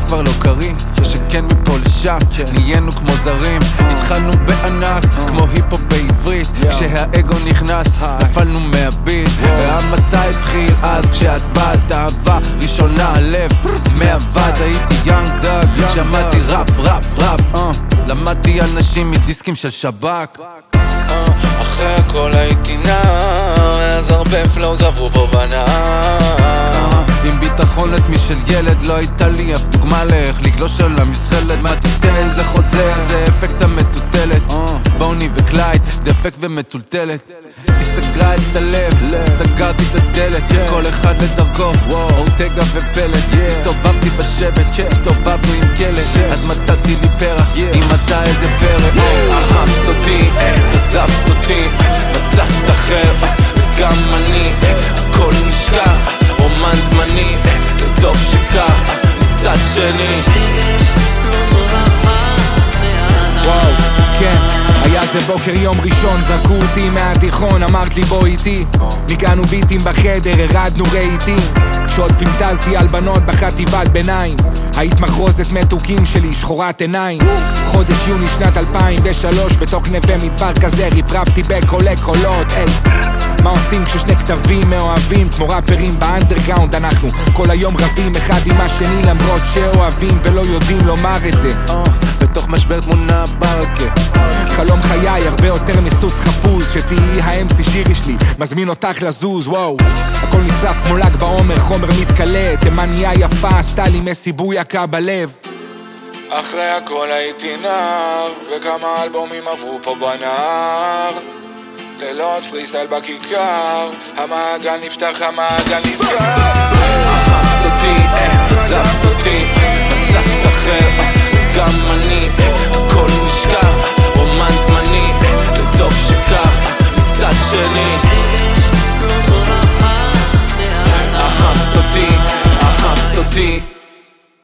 כבר לא קרי, שכן מפה לשם נהיינו כמו זרים. התחלנו בענק כמו היפו בעברית, כשהאגו נכנס נפלנו מהביט. והמסע התחיל אז כשאת באת, אהבה ראשונה הלב מעבד. הייתי יאנג דאג, שמעתי ראפ ראפ ראפ, למדתי אנשים מדיסקים של שב"כ. אחרי הכל הייתי נער, אז הרבה פלואוז עברו פה בנהר. עם ביטחון עצמי של ילד, לא הייתה לי אף דוגמה לאיך לגלוש על המסחלת. מה תיתן זה חוזר, זה אפקט המטוטלת. בוני וקלייד, דפקט ומטולטלת. היא סגרה את הלב, סגרתי את הדלת. כל אחד לדרכו, אורטגה ופלט. הסתובבתי בשבט, הסתובבנו עם כלב. אז מצאתי לי פרח, היא מצאה איזה פרק. אהבת אותי, עזבת אותי, מצאת אחר, וגם אני. הכל נשכח, רומן זמני, טוב שכך, מצד שני. וואו, כן, היה זה בוקר יום ראשון, זרקו אותי מהתיכון, אמרת לי בוא איתי. ניגענו ביטים בחדר, הרדנו רהיטים. כשעוד פינטזתי על בנות בחטיבת ביניים, היית מחרוזת מתוקים שלי, שחורת עיניים. חודש יוני שנת 2003, בתוך נווה מדבר כזה ריפרפתי בקולי קולות. מה עושים כששני כתבים מאוהבים כמו ראפרים באנדרגאונד? אנחנו כל היום רבים אחד עם השני למרות שאוהבים ולא יודעים לומר את זה. בתוך משבר תמונה ברקה, חלום חיי הרבה יותר מסטוץ חפוז, שתהי ה-MC שירי שלי, מזמין אותך לזוז. וואו, הכל נשרף כמו לג בעומר, חומר מתקלה, תימניה יפה עשתה לי מסיבוי יקה בלב. אחרי הכל הייתי נער, וכמה אלבומים עברו פה בנהר. לילות פריסטייל בכיכר, המעגל נפתח, המעגל נסגר. אהבת אותי, עזבת אותי, מצאת אחר,